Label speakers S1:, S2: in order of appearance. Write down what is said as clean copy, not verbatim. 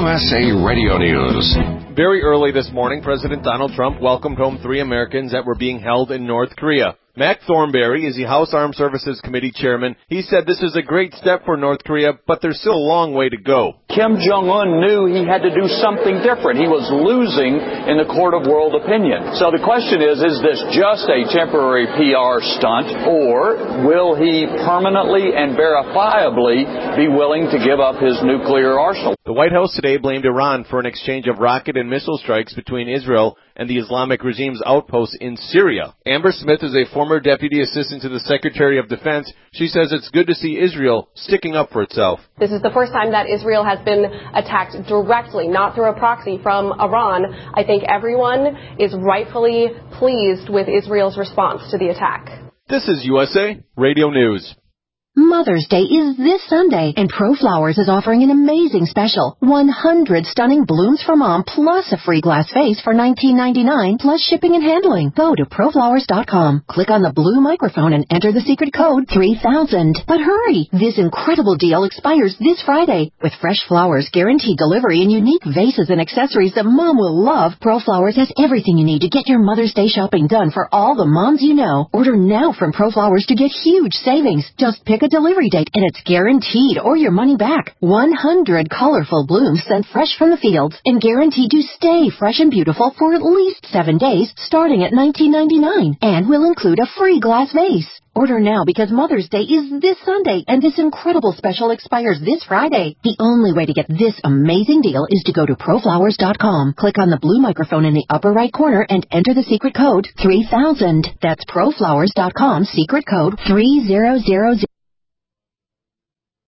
S1: USA Radio News.
S2: Very early this morning, President Donald Trump welcomed home 3 Americans that were being held in North Korea. Mac Thornberry is the House Armed Services Committee chairman. He said this is a great step for North Korea, but there's still a long way to go.
S3: Kim Jong-un knew he had to do something different. He was losing in the court of world opinion. So the question is this just a temporary PR stunt, or will he permanently and verifiably be willing to give up his nuclear arsenal?
S2: The White House today blamed Iran for an exchange of rocket and missile strikes between Israel and the Islamic regime's outposts in Syria. Amber Smith is a former deputy assistant to the Secretary of Defense. She says it's good to see Israel sticking up for itself.
S4: This is the first time that Israel has been attacked directly, not through a proxy from Iran. I think everyone is rightfully pleased with Israel's response to the attack.
S2: This is USA Radio News.
S5: Mother's Day is this Sunday, and ProFlowers is offering an amazing special. 100 stunning blooms for mom, plus a free glass vase for $19.99, plus shipping and handling. Go to ProFlowers.com, click on the blue microphone, and enter the secret code 3000. But hurry! This incredible deal expires this Friday. With fresh flowers, guaranteed delivery, and unique vases and accessories that mom will love, ProFlowers has everything you need to get your Mother's Day shopping done for all the moms you know. Order now from ProFlowers to get huge savings. Just pick a delivery date and it's guaranteed or your money back. 100 colorful blooms sent fresh from the fields and guaranteed to stay fresh and beautiful for at least 7 days, starting at $19.99, and will include a free glass vase. Order now because Mother's Day is this Sunday and this incredible special expires this Friday. The only way to get this amazing deal is to go to ProFlowers.com, click on the blue microphone in the upper right corner, and enter the secret code 3000. That's ProFlowers.com, secret code 3000.